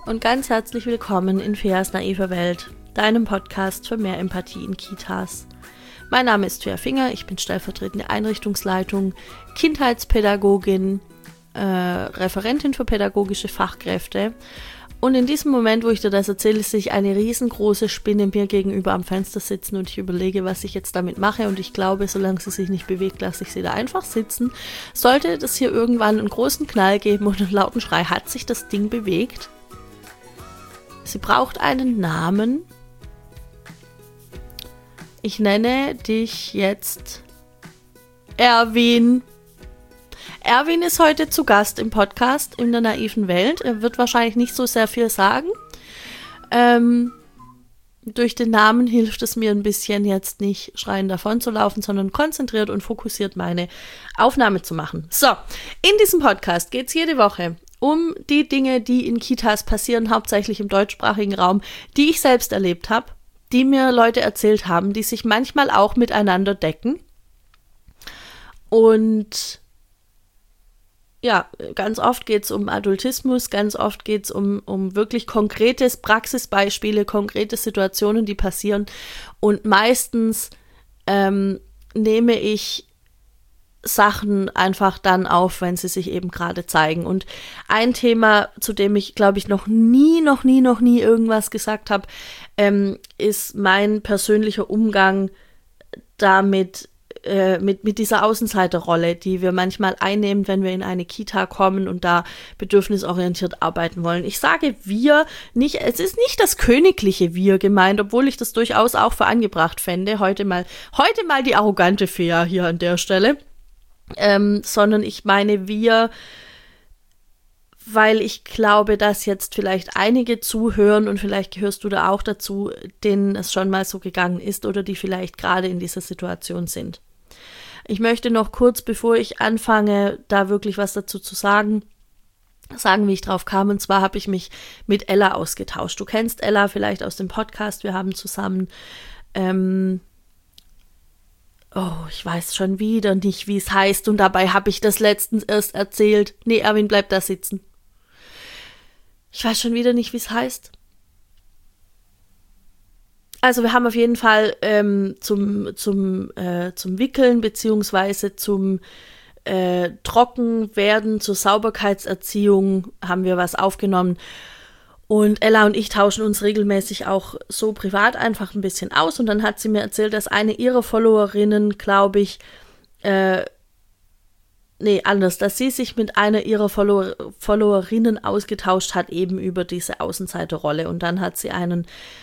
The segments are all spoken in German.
und ganz herzlich willkommen in Feas naiver Welt, deinem Podcast für mehr Empathie in Kitas. Mein Name ist Fea Finger, ich bin stellvertretende Einrichtungsleitung, Kindheitspädagogin, Referentin für pädagogische Fachkräfte. Und in diesem Moment, wo ich dir das erzähle, sehe ich eine riesengroße Spinne mir gegenüber am Fenster sitzen und ich überlege, was ich jetzt damit mache. Und ich glaube, solange sie sich nicht bewegt, lasse ich sie da einfach sitzen. Sollte das hier irgendwann einen großen Knall geben und einen lauten Schrei, hat sich das Ding bewegt. Sie braucht einen Namen. Ich nenne dich jetzt Erwin. Erwin ist heute zu Gast im Podcast in der naiven Welt. Er wird wahrscheinlich nicht so sehr viel sagen. Durch den Namen hilft es mir ein bisschen, jetzt nicht schreiend davon zu laufen, sondern konzentriert und fokussiert meine Aufnahme zu machen. So, in diesem Podcast geht es jede Woche um die Dinge, die in Kitas passieren, hauptsächlich im deutschsprachigen Raum, die ich selbst erlebt habe, die mir Leute erzählt haben, die sich manchmal auch miteinander decken. Und ja, ganz oft geht es um Adultismus, ganz oft geht es um wirklich konkrete Praxisbeispiele, konkrete Situationen, die passieren. Und meistens nehme ich Sachen einfach dann auf, wenn sie sich eben gerade zeigen. Und ein Thema, zu dem ich, glaube ich, noch nie irgendwas gesagt habe, ist mein persönlicher Umgang damit, mit dieser Außenseiterrolle, die wir manchmal einnehmen, wenn wir in eine Kita kommen und da bedürfnisorientiert arbeiten wollen. Ich sage wir, nicht, es ist nicht das königliche Wir gemeint, obwohl ich das durchaus auch für angebracht fände. Heute mal die arrogante Fea hier an der Stelle, sondern ich meine wir, weil ich glaube, dass jetzt vielleicht einige zuhören und vielleicht gehörst du da auch dazu, denen es schon mal so gegangen ist oder die vielleicht gerade in dieser Situation sind. Ich möchte noch kurz, bevor ich anfange, da wirklich was dazu zu sagen, wie ich drauf kam. Und zwar habe ich mich mit Ella ausgetauscht. Du kennst Ella vielleicht aus dem Podcast. Wir haben zusammen, ich weiß schon wieder nicht, wie es heißt. Und dabei habe ich das letztens erst erzählt. Nee, Erwin, bleib da sitzen. Ich weiß schon wieder nicht, wie es heißt. Also wir haben auf jeden Fall zum Wickeln beziehungsweise zum Trockenwerden, zur Sauberkeitserziehung haben wir was aufgenommen. Und Ella und ich tauschen uns regelmäßig auch so privat einfach ein bisschen aus. Und dann hat sie mir erzählt, dass eine ihrer Followerinnen, glaube ich, dass sie sich mit einer ihrer Followerinnen ausgetauscht hat, eben über diese Außenseiterrolle. Und dann hat sie einen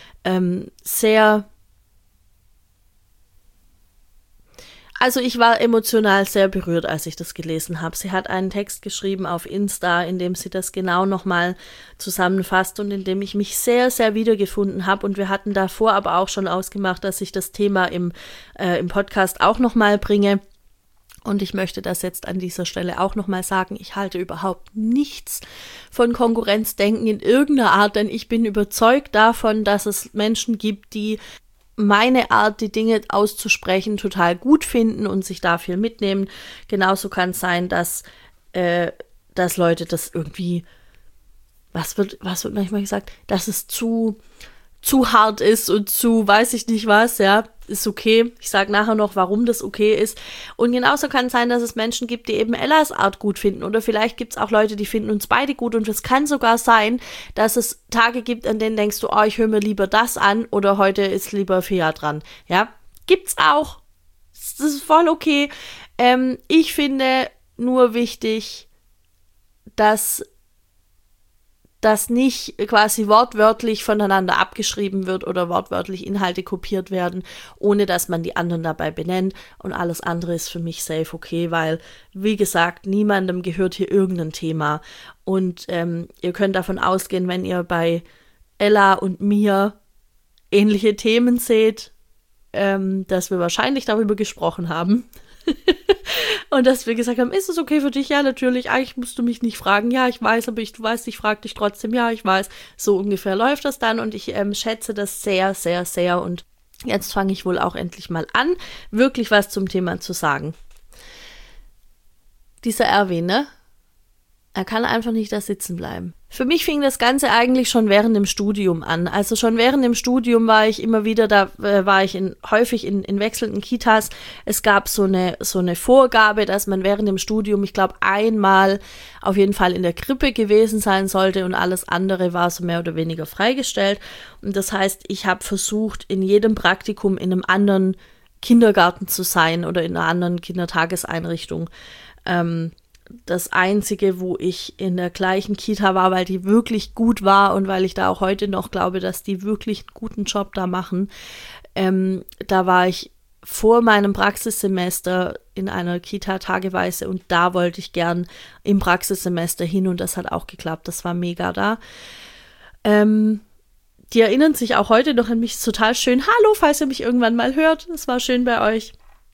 ich war emotional sehr berührt, als ich das gelesen habe. Sie hat einen Text geschrieben auf Insta, in dem sie das genau nochmal zusammenfasst und in dem ich mich sehr, sehr wiedergefunden habe. Und wir hatten davor aber auch schon ausgemacht, dass ich das Thema im Podcast auch nochmal bringe. Und ich möchte das jetzt an dieser Stelle auch nochmal sagen, ich halte überhaupt nichts von Konkurrenzdenken in irgendeiner Art, denn ich bin überzeugt davon, dass es Menschen gibt, die meine Art, die Dinge auszusprechen, total gut finden und sich da viel mitnehmen. Genauso kann es sein, dass Leute das irgendwie, was wird manchmal gesagt, dass es zu hart ist und zu weiß ich nicht was, ja, ist okay. Ich sage nachher noch, warum das okay ist. Und genauso kann es sein, dass es Menschen gibt, die eben Ellas Art gut finden. Oder vielleicht gibt es auch Leute, die finden uns beide gut. Und es kann sogar sein, dass es Tage gibt, an denen denkst du, ich höre mir lieber das an oder heute ist lieber Fea dran. Ja, gibt's auch. Das ist voll okay. Ich finde nur wichtig, dass das nicht quasi wortwörtlich voneinander abgeschrieben wird oder wortwörtlich Inhalte kopiert werden, ohne dass man die anderen dabei benennt. Und alles andere ist für mich safe okay, weil, wie gesagt, niemandem gehört hier irgendein Thema. Und ihr könnt davon ausgehen, wenn ihr bei Ella und mir ähnliche Themen seht, dass wir wahrscheinlich darüber gesprochen haben. Und dass wir gesagt haben, ist es okay für dich? Ja, natürlich. Eigentlich musst du mich nicht fragen. Ja, ich weiß, aber du weißt, ich frage dich trotzdem. Ja, ich weiß. So ungefähr läuft das dann und ich schätze das sehr, sehr, sehr. Und jetzt fange ich wohl auch endlich mal an, wirklich was zum Thema zu sagen. Dieser Erwin, ne? Er kann einfach nicht da sitzen bleiben. Für mich fing das Ganze eigentlich schon während dem Studium an. Also schon während dem Studium war ich immer wieder, da war ich häufig in wechselnden Kitas. Es gab so eine Vorgabe, dass man während dem Studium, ich glaube, einmal auf jeden Fall in der Krippe gewesen sein sollte und alles andere war so mehr oder weniger freigestellt. Und das heißt, ich habe versucht, in jedem Praktikum in einem anderen Kindergarten zu sein oder in einer anderen Kindertageseinrichtung. Das Einzige, wo ich in der gleichen Kita war, weil die wirklich gut war und weil ich da auch heute noch glaube, dass die wirklich einen guten Job da machen, da war ich vor meinem Praxissemester in einer Kita tageweise und da wollte ich gern im Praxissemester hin und das hat auch geklappt, das war mega da. Die erinnern sich auch heute noch an mich, total schön. Hallo, falls ihr mich irgendwann mal hört, es war schön bei euch.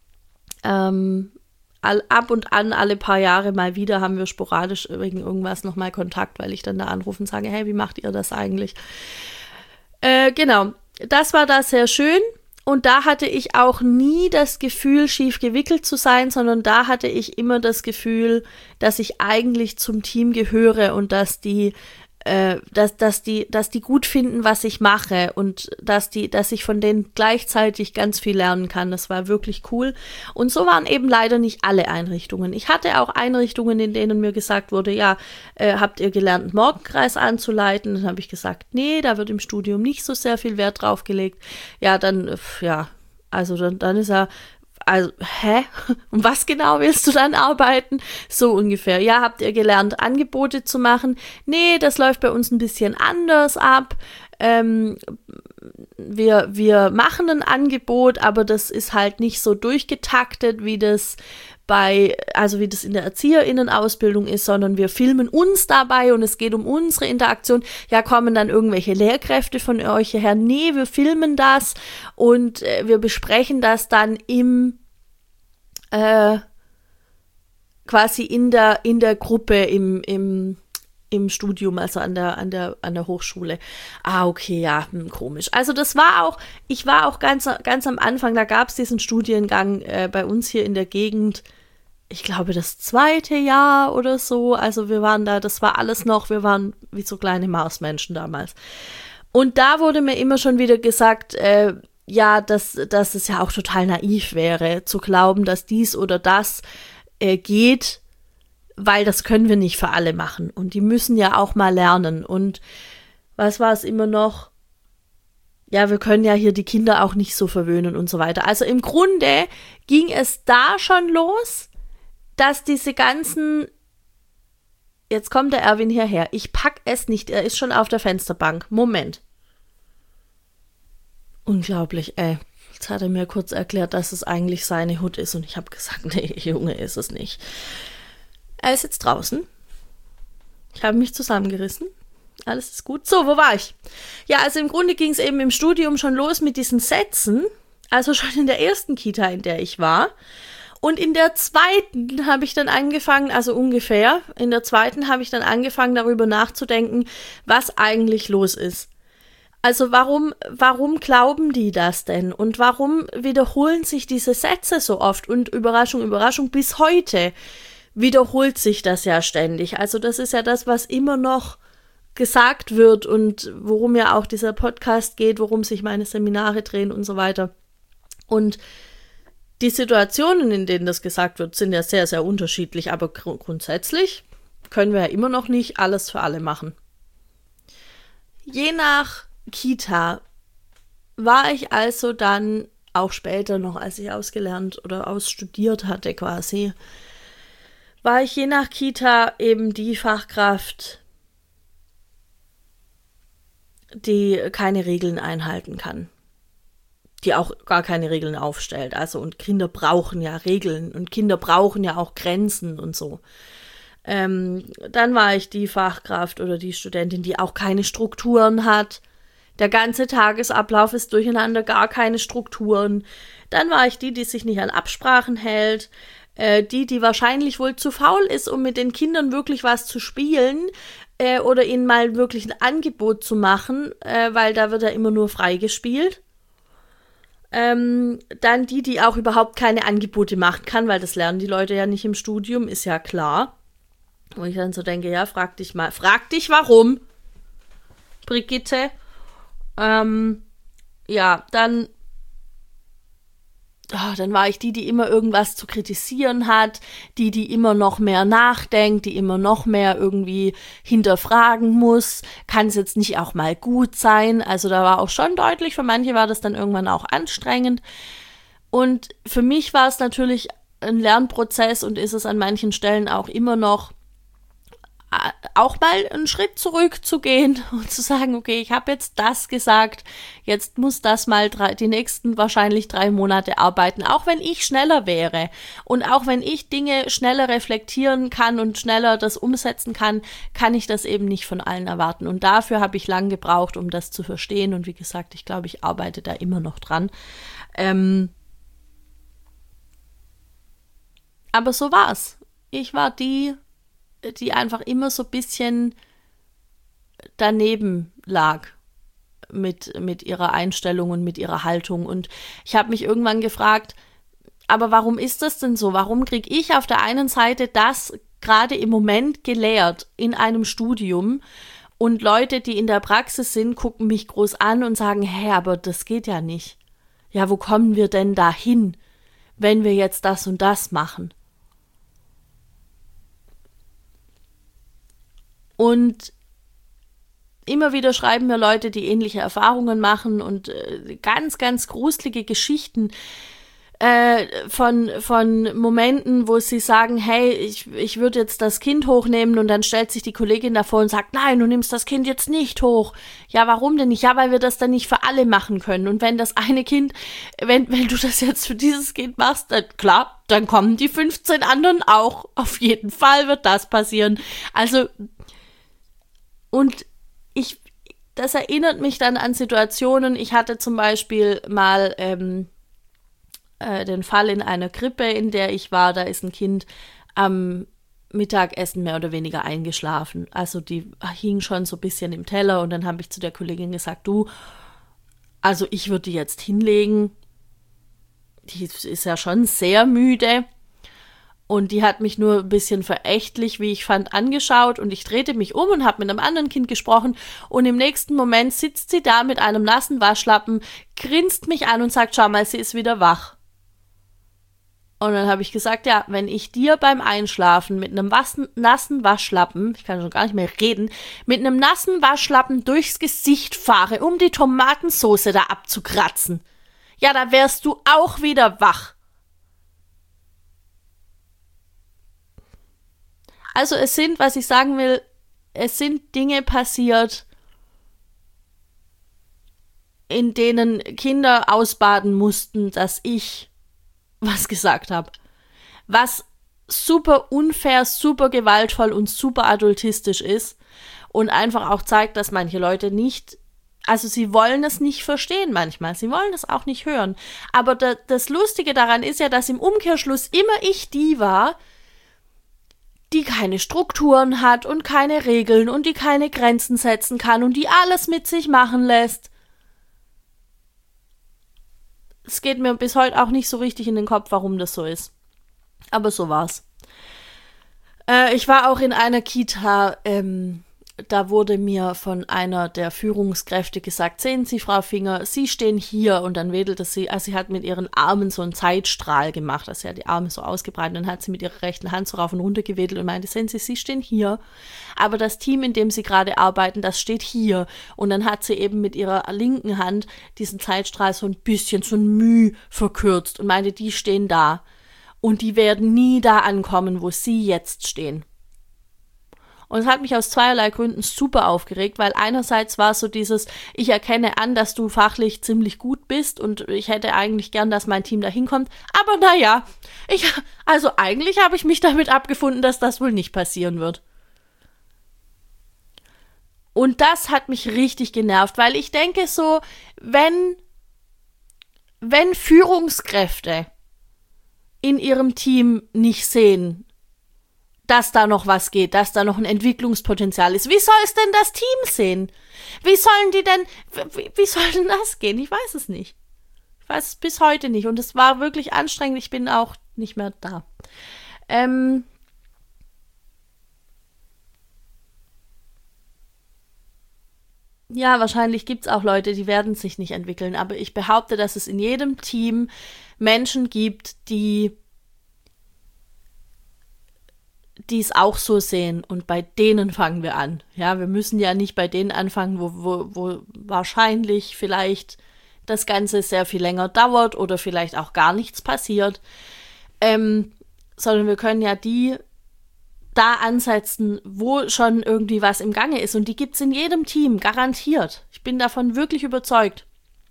Ab und an, alle paar Jahre mal wieder, haben wir sporadisch wegen irgendwas nochmal Kontakt, weil ich dann da anrufe und sage, hey, wie macht ihr das eigentlich? Genau, das war da sehr schön und da hatte ich auch nie das Gefühl, schief gewickelt zu sein, sondern da hatte ich immer das Gefühl, dass ich eigentlich zum Team gehöre und dass die gut finden, was ich mache und dass ich von denen gleichzeitig ganz viel lernen kann. Das war wirklich cool. Und so waren eben leider nicht alle Einrichtungen. Ich hatte auch Einrichtungen, in denen mir gesagt wurde, ja, habt ihr gelernt, einen Morgenkreis anzuleiten? Dann habe ich gesagt, nee, da wird im Studium nicht so sehr viel Wert drauf gelegt. Ja, dann ist er. Also, und was genau willst du dann arbeiten? So ungefähr. Ja, habt ihr gelernt, Angebote zu machen? Nee, das läuft bei uns ein bisschen anders ab. Wir machen ein Angebot, aber das ist halt nicht so durchgetaktet, wie das in der ErzieherInnen-Ausbildung ist, sondern wir filmen uns dabei und es geht um unsere Interaktion. Ja, kommen dann irgendwelche Lehrkräfte von euch hierher? Nee, wir filmen das und wir besprechen das dann quasi in der Gruppe im Studium, also an der Hochschule. Ah, okay, ja, komisch. Also ich war auch ganz am Anfang, da gab es diesen Studiengang bei uns hier in der Gegend, ich glaube das 2. Jahr oder so, also wir waren da, das war alles noch, wir waren wie so kleine Marsmenschen damals. Und da wurde mir immer schon wieder gesagt, dass es ja auch total naiv wäre, zu glauben, dass dies oder das geht, weil das können wir nicht für alle machen. Und die müssen ja auch mal lernen. Und was war es immer noch? Ja, wir können ja hier die Kinder auch nicht so verwöhnen und so weiter. Also im Grunde ging es da schon los, dass diese ganzen, jetzt kommt der Erwin hierher, ich pack es nicht, er ist schon auf der Fensterbank. Moment. Unglaublich, ey. Jetzt hat er mir kurz erklärt, dass es eigentlich seine Hut ist und ich habe gesagt, nee, Junge, ist es nicht. Er ist jetzt draußen. Ich habe mich zusammengerissen. Alles ist gut. So, wo war ich? Ja, also im Grunde ging es eben im Studium schon los mit diesen Sätzen. Also schon in der ersten Kita, in der ich war. Und in der zweiten habe ich dann angefangen, also ungefähr, in der zweiten habe ich dann angefangen, darüber nachzudenken, was eigentlich los ist. Also warum glauben die das denn? Und warum wiederholen sich diese Sätze so oft? Und Überraschung, Überraschung, bis heute wiederholt sich das ja ständig. Also das ist ja das, was immer noch gesagt wird und worum ja auch dieser Podcast geht, worum sich meine Seminare drehen und so weiter. Und die Situationen, in denen das gesagt wird, sind ja sehr, sehr unterschiedlich, aber grundsätzlich können wir ja immer noch nicht alles für alle machen. Je nach Kita war ich also dann auch später noch, als ich ausgelernt oder ausstudiert hatte quasi, war ich je nach Kita eben die Fachkraft, die keine Regeln einhalten kann. Die auch gar keine Regeln aufstellt. Also, und Kinder brauchen ja Regeln und Kinder brauchen ja auch Grenzen und so. Dann war ich die Fachkraft oder die Studentin, die auch keine Strukturen hat. Der ganze Tagesablauf ist durcheinander, gar keine Strukturen. Dann war ich die sich nicht an Absprachen hält. Die wahrscheinlich wohl zu faul ist, um mit den Kindern wirklich was zu spielen oder ihnen mal wirklich ein Angebot zu machen, weil da wird ja immer nur frei gespielt. Dann die auch überhaupt keine Angebote machen kann, weil das lernen die Leute ja nicht im Studium, ist ja klar. Wo ich dann so denke, ja, frag dich warum, Brigitte. Ja, dann war ich die immer irgendwas zu kritisieren hat, die immer noch mehr nachdenkt, die immer noch mehr irgendwie hinterfragen muss. Kann es jetzt nicht auch mal gut sein? Also da war auch schon deutlich, für manche war das dann irgendwann auch anstrengend. Und für mich war es natürlich ein Lernprozess und ist es an manchen Stellen auch immer noch, auch mal einen Schritt zurückzugehen und zu sagen, okay, ich habe jetzt das gesagt, jetzt muss das mal die nächsten wahrscheinlich 3 Monate arbeiten, auch wenn ich schneller wäre und auch wenn ich Dinge schneller reflektieren kann und schneller das umsetzen kann, kann ich das eben nicht von allen erwarten und dafür habe ich lang gebraucht, um das zu verstehen und wie gesagt, ich glaube, ich arbeite da immer noch dran. Aber so war's. Ich war die einfach immer so ein bisschen daneben lag mit ihrer Einstellung und mit ihrer Haltung. Und ich habe mich irgendwann gefragt, aber warum ist das denn so? Warum kriege ich auf der einen Seite das gerade im Moment gelehrt in einem Studium und Leute, die in der Praxis sind, gucken mich groß an und sagen, hä, aber das geht ja nicht. Ja, wo kommen wir denn da hin, wenn wir jetzt das und das machen? Und immer wieder schreiben mir Leute, die ähnliche Erfahrungen machen und ganz, ganz gruselige Geschichten von Momenten, wo sie sagen, hey, ich würde jetzt das Kind hochnehmen und dann stellt sich die Kollegin davor und sagt, nein, du nimmst das Kind jetzt nicht hoch. Ja, warum denn nicht? Ja, weil wir das dann nicht für alle machen können. Und wenn das eine Kind, wenn du das jetzt für dieses Kind machst, dann klar, dann kommen die 15 anderen auch. Auf jeden Fall wird das passieren. Also und das erinnert mich dann an Situationen, ich hatte zum Beispiel mal den Fall in einer Krippe, in der ich war, da ist ein Kind am Mittagessen mehr oder weniger eingeschlafen. Also die hing schon so ein bisschen im Teller und dann habe ich zu der Kollegin gesagt, du, also ich würde die jetzt hinlegen, die ist ja schon sehr müde. Und die hat mich nur ein bisschen verächtlich, wie ich fand, angeschaut und ich drehte mich um und habe mit einem anderen Kind gesprochen und im nächsten Moment sitzt sie da mit einem nassen Waschlappen, grinst mich an und sagt, schau mal, sie ist wieder wach. Und dann habe ich gesagt, ja, wenn ich dir beim Einschlafen mit einem nassen Waschlappen, ich kann schon gar nicht mehr reden, mit einem nassen Waschlappen durchs Gesicht fahre, um die Tomatensauce da abzukratzen, ja, da wärst du auch wieder wach. Also was ich sagen will, es sind Dinge passiert, in denen Kinder ausbaden mussten, dass ich was gesagt habe. Was super unfair, super gewaltvoll und super adultistisch ist und einfach auch zeigt, dass manche Leute nicht, also sie wollen es nicht verstehen manchmal, sie wollen es auch nicht hören. Aber das Lustige daran ist ja, dass im Umkehrschluss immer ich die war, die keine Strukturen hat und keine Regeln und die keine Grenzen setzen kann und die alles mit sich machen lässt. Es geht mir bis heute auch nicht so richtig in den Kopf, warum das so ist. Aber so war's. Ich war auch in einer Kita, da wurde mir von einer der Führungskräfte gesagt, sehen Sie, Frau Finger, Sie stehen hier und dann wedelte sie, also sie hat mit ihren Armen so einen Zeitstrahl gemacht, also sie hat die Arme so ausgebreitet und dann hat sie mit ihrer rechten Hand so rauf und runter gewedelt und meinte, sehen Sie, Sie stehen hier, aber das Team, in dem Sie gerade arbeiten, das steht hier und dann hat sie eben mit ihrer linken Hand diesen Zeitstrahl so ein bisschen, so ein Müh verkürzt und meinte, die stehen da und die werden nie da ankommen, wo Sie jetzt stehen. Und es hat mich aus zweierlei Gründen super aufgeregt, weil einerseits war so dieses, ich erkenne an, dass du fachlich ziemlich gut bist und ich hätte eigentlich gern, dass mein Team da hinkommt. Aber naja, also eigentlich habe ich mich damit abgefunden, dass das wohl nicht passieren wird. Und das hat mich richtig genervt, weil ich denke so, wenn Führungskräfte in ihrem Team nicht sehen, dass da noch was geht, dass da noch ein Entwicklungspotenzial ist. Wie soll es denn das Team sehen? Wie soll denn das gehen? Ich weiß es nicht. Ich weiß es bis heute nicht. Und es war wirklich anstrengend. Ich bin auch nicht mehr da. ja, wahrscheinlich gibt's auch Leute, die werden sich nicht entwickeln, aber ich behaupte, dass es in jedem Team Menschen gibt, die es auch so sehen, und bei denen fangen wir an. Ja, wir müssen ja nicht bei denen anfangen, wo wahrscheinlich vielleicht das Ganze sehr viel länger dauert oder vielleicht auch gar nichts passiert, sondern wir können ja die da ansetzen, wo schon irgendwie was im Gange ist, und die gibt's in jedem Team, garantiert. Ich bin davon wirklich überzeugt.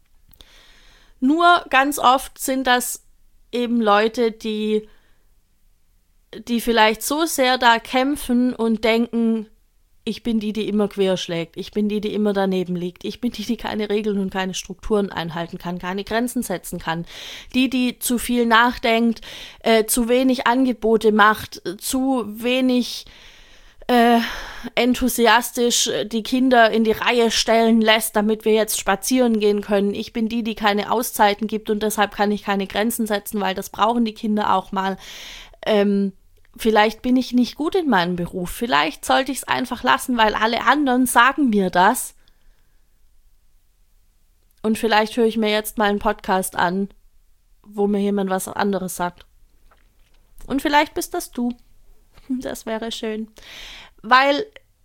Nur ganz oft sind das eben Leute, die vielleicht so sehr da kämpfen und denken, ich bin die immer querschlägt, ich bin die immer daneben liegt, ich bin die keine Regeln und keine Strukturen einhalten kann, keine Grenzen setzen kann, die zu viel nachdenkt, zu wenig Angebote macht, zu wenig enthusiastisch die Kinder in die Reihe stellen lässt, damit wir jetzt spazieren gehen können. Ich bin die keine Auszeiten gibt und deshalb kann ich keine Grenzen setzen, weil das brauchen die Kinder auch mal. Vielleicht bin ich nicht gut in meinem Beruf. Vielleicht sollte ich es einfach lassen, weil alle anderen sagen mir das. Und vielleicht höre ich mir jetzt mal einen Podcast an, wo mir jemand was anderes sagt. Und vielleicht bist das du. Das wäre schön. Weil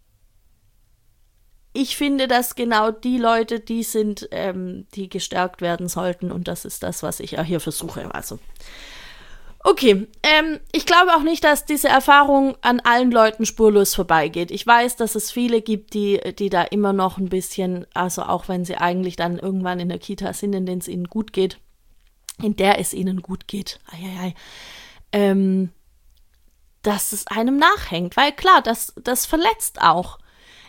ich finde, dass genau die Leute die sind, die gestärkt werden sollten. Und das ist das, was ich ja hier versuche. Also okay, ich glaube auch nicht, dass diese Erfahrung an allen Leuten spurlos vorbeigeht. Ich weiß, dass es viele gibt, die da immer noch ein bisschen, also auch wenn sie eigentlich dann irgendwann in der Kita sind, in der es ihnen gut geht, dass es einem nachhängt. Weil klar, das verletzt auch.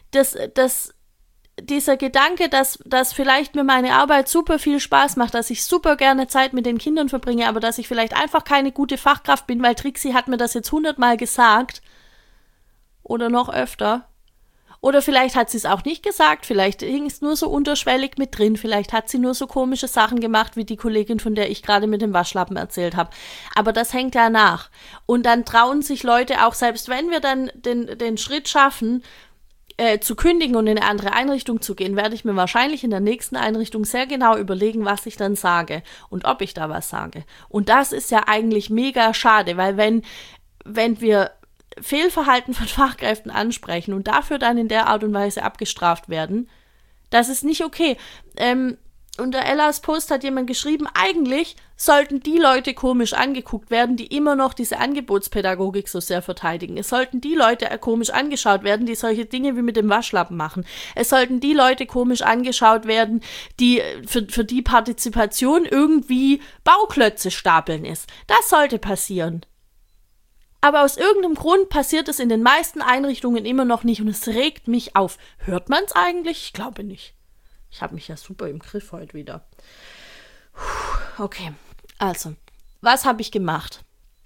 Dieser Gedanke, dass vielleicht mir meine Arbeit super viel Spaß macht, dass ich super gerne Zeit mit den Kindern verbringe, aber dass ich vielleicht einfach keine gute Fachkraft bin, weil Trixie hat mir das jetzt 100-mal gesagt oder noch öfter. Oder vielleicht hat sie es auch nicht gesagt, vielleicht hing es nur so unterschwellig mit drin, vielleicht hat sie nur so komische Sachen gemacht, wie die Kollegin, von der ich gerade mit dem Waschlappen erzählt habe. Aber das hängt ja nach. Und dann trauen sich Leute auch, selbst wenn wir dann den Schritt schaffen, zu kündigen und in eine andere Einrichtung zu gehen, werde ich mir wahrscheinlich in der nächsten Einrichtung sehr genau überlegen, was ich dann sage und ob ich da was sage. Und das ist ja eigentlich mega schade, weil wenn wir Fehlverhalten von Fachkräften ansprechen und dafür dann in der Art und Weise abgestraft werden, das ist nicht okay. Unter Ellas Post hat jemand geschrieben, eigentlich sollten die Leute komisch angeguckt werden, die immer noch diese Angebotspädagogik so sehr verteidigen. Es sollten die Leute komisch angeschaut werden, die solche Dinge wie mit dem Waschlappen machen. Es sollten die Leute komisch angeschaut werden, die für die Partizipation irgendwie Bauklötze stapeln ist. Das sollte passieren. Aber aus irgendeinem Grund passiert es in den meisten Einrichtungen immer noch nicht und es regt mich auf. Hört man es eigentlich? Ich glaube nicht. Ich habe mich ja super im Griff heute wieder. Okay, also, was habe ich gemacht?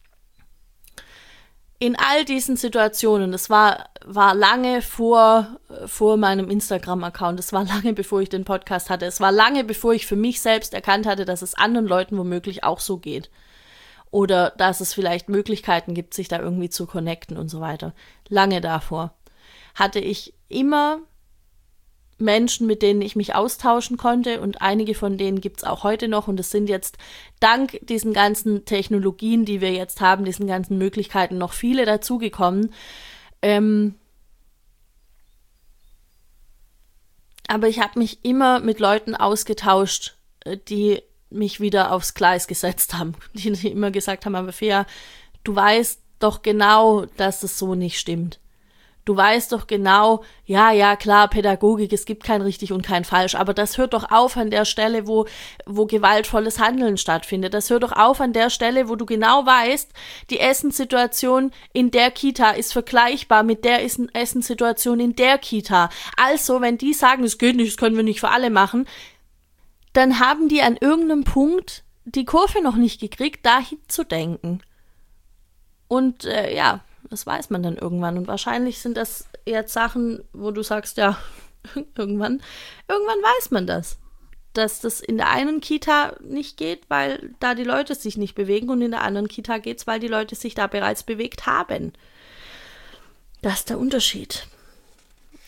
In all diesen Situationen, das war lange vor meinem Instagram-Account, es war lange bevor ich den Podcast hatte, es war lange bevor ich für mich selbst erkannt hatte, dass es anderen Leuten womöglich auch so geht. Oder dass es vielleicht Möglichkeiten gibt, sich da irgendwie zu connecten und so weiter. Lange davor hatte ich immer Menschen, mit denen ich mich austauschen konnte, und einige von denen gibt's auch heute noch, und es sind jetzt dank diesen ganzen Technologien, die wir jetzt haben, diesen ganzen Möglichkeiten noch viele dazugekommen. Aber ich habe mich immer mit Leuten ausgetauscht, die mich wieder aufs Gleis gesetzt haben, die immer gesagt haben, aber Fea, du weißt doch genau, dass es so nicht stimmt. Du weißt doch genau, ja, klar, Pädagogik, es gibt kein richtig und kein falsch, aber das hört doch auf an der Stelle, wo gewaltvolles Handeln stattfindet. Das hört doch auf an der Stelle, wo du genau weißt, die Essenssituation in der Kita ist vergleichbar mit der Essenssituation in der Kita. Also, wenn die sagen, es geht nicht, das können wir nicht für alle machen, dann haben die an irgendeinem Punkt die Kurve noch nicht gekriegt, dahin zu denken. Und das weiß man dann irgendwann. Und wahrscheinlich sind das jetzt Sachen, wo du sagst, ja, irgendwann weiß man das. Dass das in der einen Kita nicht geht, weil da die Leute sich nicht bewegen, und in der anderen Kita geht's, weil die Leute sich da bereits bewegt haben. Das ist der Unterschied.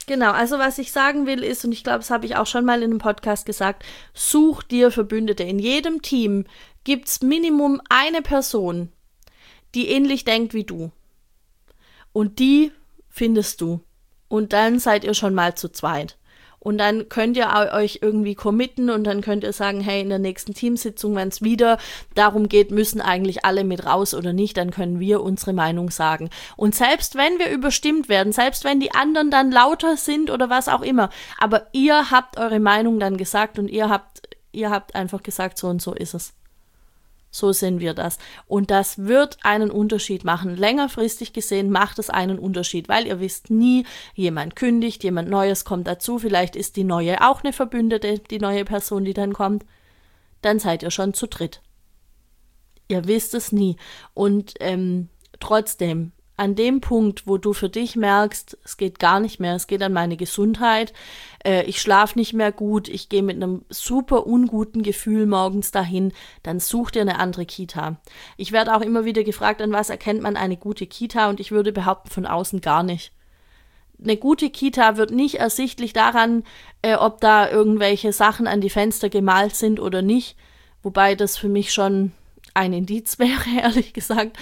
Genau, also was ich sagen will ist, und ich glaube, das habe ich auch schon mal in einem Podcast gesagt, such dir Verbündete. In jedem Team gibt es Minimum eine Person, die ähnlich denkt wie du. Und die findest du. Und dann seid ihr schon mal zu zweit. Und dann könnt ihr euch irgendwie committen und dann könnt ihr sagen, hey, in der nächsten Teamsitzung, wenn es wieder darum geht, müssen eigentlich alle mit raus oder nicht, dann können wir unsere Meinung sagen. Und selbst wenn wir überstimmt werden, selbst wenn die anderen dann lauter sind oder was auch immer, aber ihr habt eure Meinung dann gesagt und ihr habt einfach gesagt, so und so ist es. So sehen wir das. Und das wird einen Unterschied machen. Längerfristig gesehen macht es einen Unterschied, weil ihr wisst nie, jemand kündigt, jemand Neues kommt dazu, vielleicht ist die neue auch eine Verbündete, die neue Person, die dann kommt. Dann seid ihr schon zu dritt. Ihr wisst es nie. Und trotzdem, an dem Punkt, wo du für dich merkst, es geht gar nicht mehr, es geht an meine Gesundheit, ich schlafe nicht mehr gut, ich gehe mit einem super unguten Gefühl morgens dahin, dann such dir eine andere Kita. Ich werde auch immer wieder gefragt, an was erkennt man eine gute Kita, und ich würde behaupten, von außen gar nicht. Eine gute Kita wird nicht ersichtlich daran, ob da irgendwelche Sachen an die Fenster gemalt sind oder nicht, wobei das für mich schon ein Indiz wäre, ehrlich gesagt.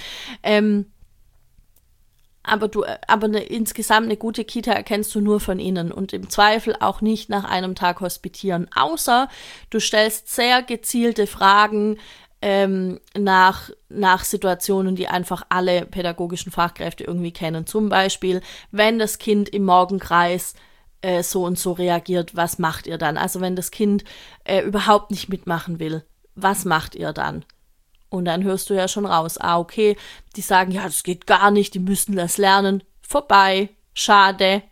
Aber insgesamt eine gute Kita erkennst du nur von innen und im Zweifel auch nicht nach einem Tag hospitieren, außer du stellst sehr gezielte Fragen nach Situationen, die einfach alle pädagogischen Fachkräfte irgendwie kennen. Zum Beispiel, wenn das Kind im Morgenkreis so und so reagiert, was macht ihr dann? Also wenn das Kind überhaupt nicht mitmachen will, was macht ihr dann? Und dann hörst du ja schon raus, okay, die sagen, ja, das geht gar nicht, die müssen das lernen. Vorbei, schade.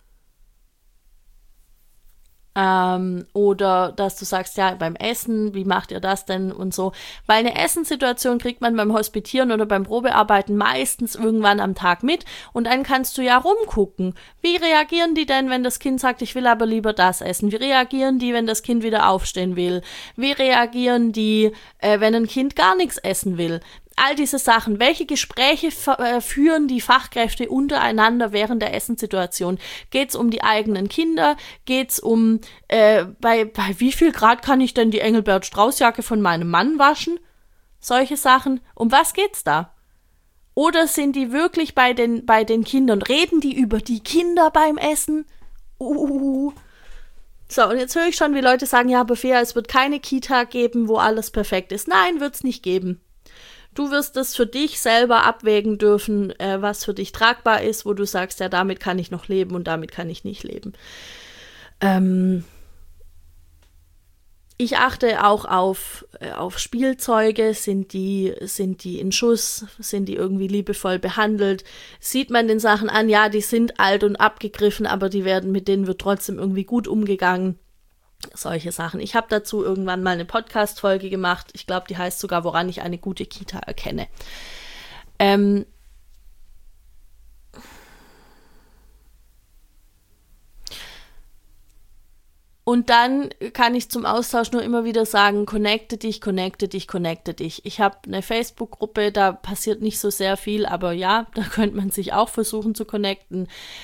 Oder dass du sagst, ja, beim Essen, wie macht ihr das denn und so. Weil eine Essenssituation kriegt man beim Hospitieren oder beim Probearbeiten meistens irgendwann am Tag mit und dann kannst du ja rumgucken. Wie reagieren die denn, wenn das Kind sagt, ich will aber lieber das essen? Wie reagieren die, wenn das Kind wieder aufstehen will? Wie reagieren die, wenn ein Kind gar nichts essen will? All diese Sachen. Welche Gespräche führen die Fachkräfte untereinander während der Essenssituation? Geht's um die eigenen Kinder? Geht's um, bei wie viel Grad kann ich denn die Engelbert-Strauß-Jacke von meinem Mann waschen? Solche Sachen. Um was geht's da? Oder sind die wirklich bei den Kindern? Reden die über die Kinder beim Essen? So, und jetzt höre ich schon, wie Leute sagen, ja, aber Fea, es wird keine Kita geben, wo alles perfekt ist. Nein, wird's nicht geben. Du wirst es für dich selber abwägen dürfen, was für dich tragbar ist, wo du sagst, ja, damit kann ich noch leben und damit kann ich nicht leben. Ich achte auch auf Spielzeuge, sind die in Schuss, sind die irgendwie liebevoll behandelt, sieht man den Sachen an, ja, die sind alt und abgegriffen, aber mit denen wird trotzdem irgendwie gut umgegangen. Solche Sachen. Ich habe dazu irgendwann mal eine Podcast-Folge gemacht. Ich glaube, die heißt sogar, woran ich eine gute Kita erkenne. Und dann kann ich zum Austausch nur immer wieder sagen, connecte dich. Ich habe eine Facebook-Gruppe, da passiert nicht so sehr viel, aber ja, da könnte man sich auch versuchen zu connecten.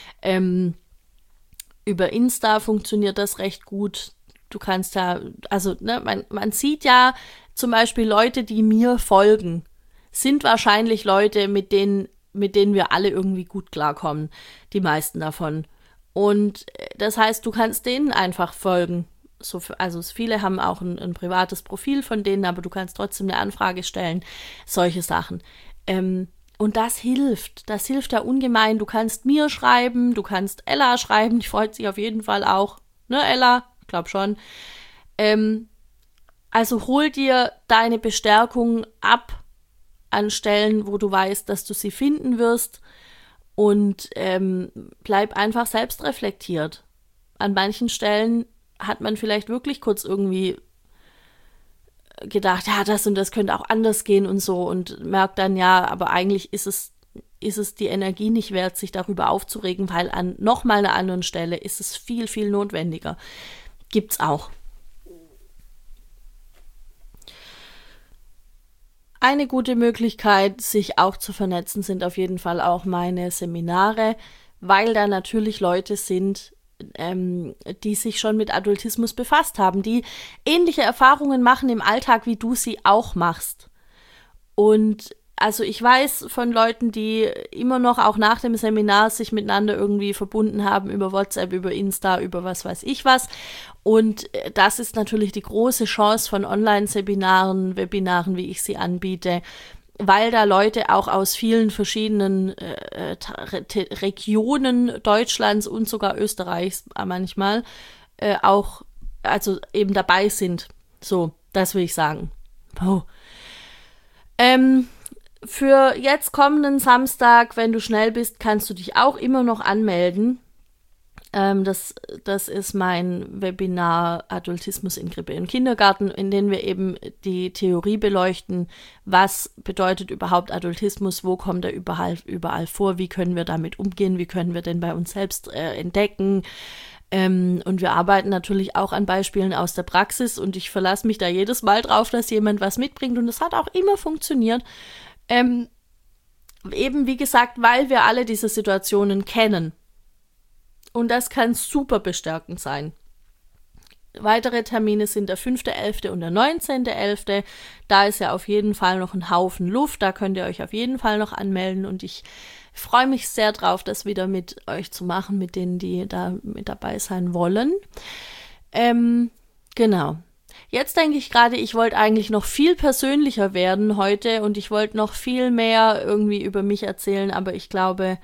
Über Insta funktioniert das recht gut. Du kannst ja, also man sieht ja zum Beispiel Leute, die mir folgen, sind wahrscheinlich Leute, mit denen wir alle irgendwie gut klarkommen, die meisten davon. Und das heißt, du kannst denen einfach folgen. Also viele haben auch ein privates Profil von denen, aber du kannst trotzdem eine Anfrage stellen, solche Sachen. Und das hilft ja ungemein. Du kannst mir schreiben, du kannst Ella schreiben, die freut sich auf jeden Fall auch. Ne, Ella? Ich glaube schon. Also hol dir deine Bestärkung ab an Stellen, wo du weißt, dass du sie finden wirst und bleib einfach selbst reflektiert. An manchen Stellen hat man vielleicht wirklich kurz irgendwie gedacht, ja, das und das könnte auch anders gehen und so und merkt dann, ja, aber eigentlich ist es die Energie nicht wert, sich darüber aufzuregen, weil an nochmal einer anderen Stelle ist es viel, viel notwendiger. Gibt's auch. Eine gute Möglichkeit, sich auch zu vernetzen, sind auf jeden Fall auch meine Seminare, weil da natürlich Leute sind, die sich schon mit Adultismus befasst haben, die ähnliche Erfahrungen machen im Alltag, wie du sie auch machst. Und also ich weiß von Leuten, die immer noch auch nach dem Seminar sich miteinander irgendwie verbunden haben über WhatsApp, über Insta, über was weiß ich was. Und das ist natürlich die große Chance von Online-Seminaren, Webinaren, wie ich sie anbiete, weil da Leute auch aus vielen verschiedenen Regionen Deutschlands und sogar Österreichs manchmal auch, also eben dabei sind. So, das will ich sagen. Oh. Für jetzt kommenden Samstag, wenn du schnell bist, kannst du dich auch immer noch anmelden. Das ist mein Webinar Adultismus in Krippe und Kindergarten, in dem wir eben die Theorie beleuchten, was bedeutet überhaupt Adultismus, wo kommt er überall vor, wie können wir damit umgehen, wie können wir den bei uns selbst entdecken. Und wir arbeiten natürlich auch an Beispielen aus der Praxis und ich verlasse mich da jedes Mal drauf, dass jemand was mitbringt und es hat auch immer funktioniert. Eben wie gesagt, weil wir alle diese Situationen kennen. Und das kann super bestärkend sein. Weitere Termine sind der 5.11. und der 19.11. Da ist ja auf jeden Fall noch ein Haufen Luft. Da könnt ihr euch auf jeden Fall noch anmelden. Und ich freue mich sehr drauf, das wieder mit euch zu machen, mit denen, die da mit dabei sein wollen. Genau. Jetzt denke ich gerade, ich wollte eigentlich noch viel persönlicher werden heute und ich wollte noch viel mehr irgendwie über mich erzählen, aber ich glaube,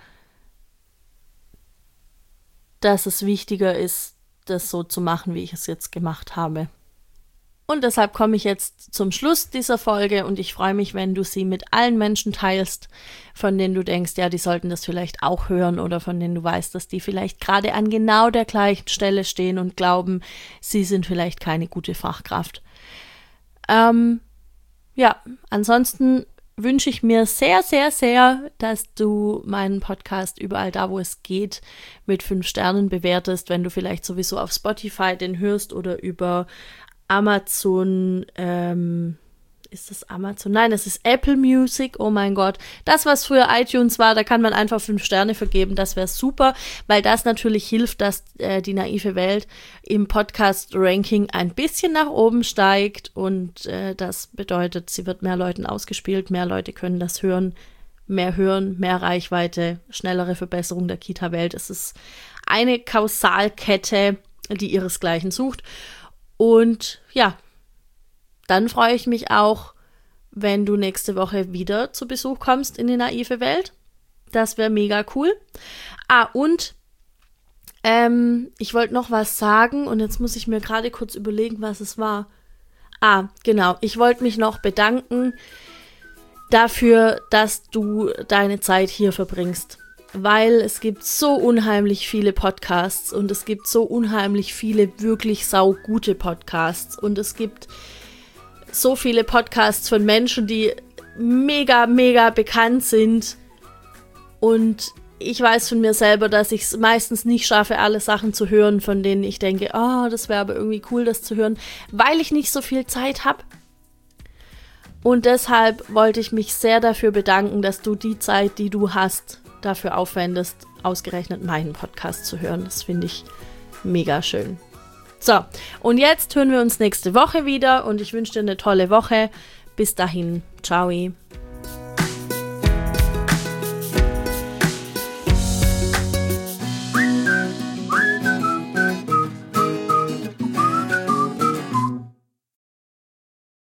dass es wichtiger ist, das so zu machen, wie ich es jetzt gemacht habe. Und deshalb komme ich jetzt zum Schluss dieser Folge und ich freue mich, wenn du sie mit allen Menschen teilst, von denen du denkst, ja, die sollten das vielleicht auch hören oder von denen du weißt, dass die vielleicht gerade an genau der gleichen Stelle stehen und glauben, sie sind vielleicht keine gute Fachkraft. Ansonsten wünsche ich mir sehr, sehr, sehr, dass du meinen Podcast überall da, wo es geht, mit 5 Sternen bewertest, wenn du vielleicht sowieso auf Spotify den hörst oder über Amazon, ist das Amazon? Nein, es ist Apple Music, oh mein Gott. Das, was früher iTunes war, da kann man einfach 5 Sterne vergeben, das wäre super, weil das natürlich hilft, dass die naive Welt im Podcast-Ranking ein bisschen nach oben steigt und das bedeutet, sie wird mehr Leuten ausgespielt, mehr Leute können das hören, mehr Reichweite, schnellere Verbesserung der Kita-Welt. Es ist eine Kausalkette, die ihresgleichen sucht. Und ja, dann freue ich mich auch, wenn du nächste Woche wieder zu Besuch kommst in die naive Welt. Das wäre mega cool. Und ich wollte noch was sagen und jetzt muss ich mir gerade kurz überlegen, was es war. Genau. Ich wollte mich noch bedanken dafür, dass du deine Zeit hier verbringst. Weil es gibt so unheimlich viele Podcasts und es gibt so unheimlich viele wirklich saugute Podcasts und es gibt so viele Podcasts von Menschen, die mega, mega bekannt sind und ich weiß von mir selber, dass ich es meistens nicht schaffe, alle Sachen zu hören, von denen ich denke, das wäre aber irgendwie cool, das zu hören, weil ich nicht so viel Zeit habe. Und deshalb wollte ich mich sehr dafür bedanken, dass du die Zeit, die du hast, dafür aufwendest, ausgerechnet meinen Podcast zu hören. Das finde ich mega schön. So, und jetzt hören wir uns nächste Woche wieder und ich wünsche dir eine tolle Woche. Bis dahin, ciao.